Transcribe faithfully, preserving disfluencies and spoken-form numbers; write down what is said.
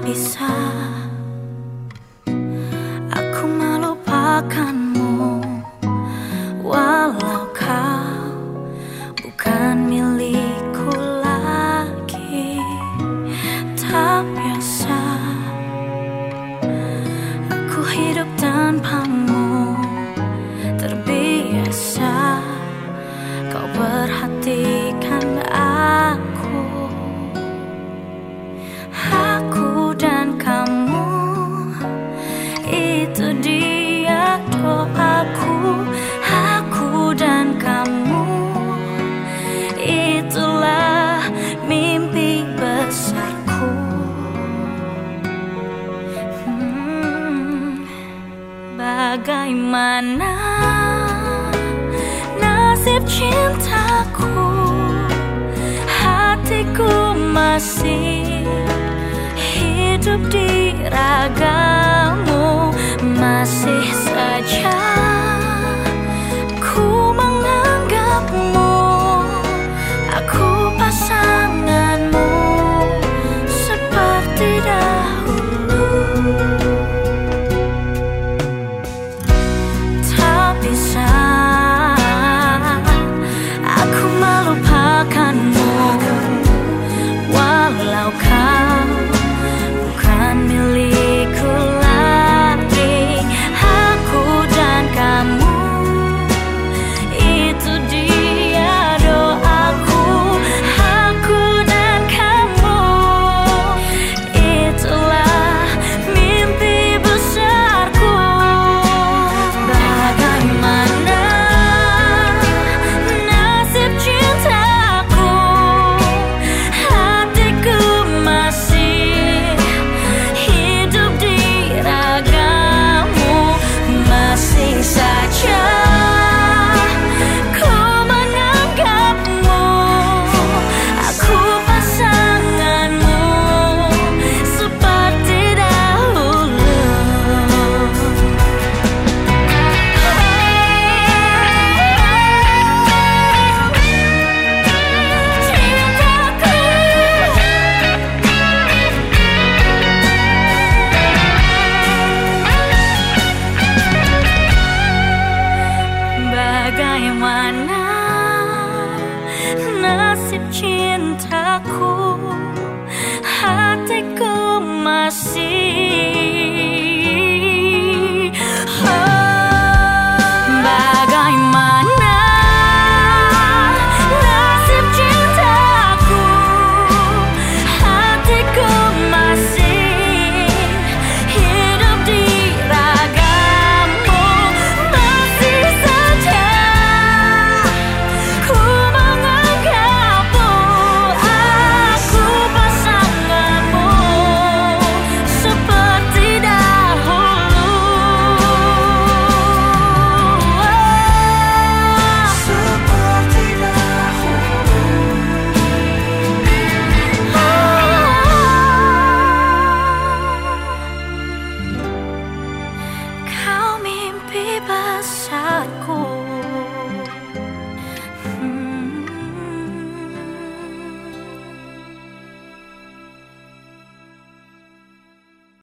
bisa aku melupakanmu, walau kau bukan milikku lagi. Tak biasa aku hidup tanpamu, terbiasa kau perhatikan aku. Aku dan kamu, itu dia doaku. Aku dan kamu, itulah mimpi besarku. hmm, Bagaimana nasib cintaku, hatiku masih hidup di ragamu. Masih saja ku menganggapmu, aku pasanganmu seperti dahulu. Tak bisa aku melupakanmu, walau kau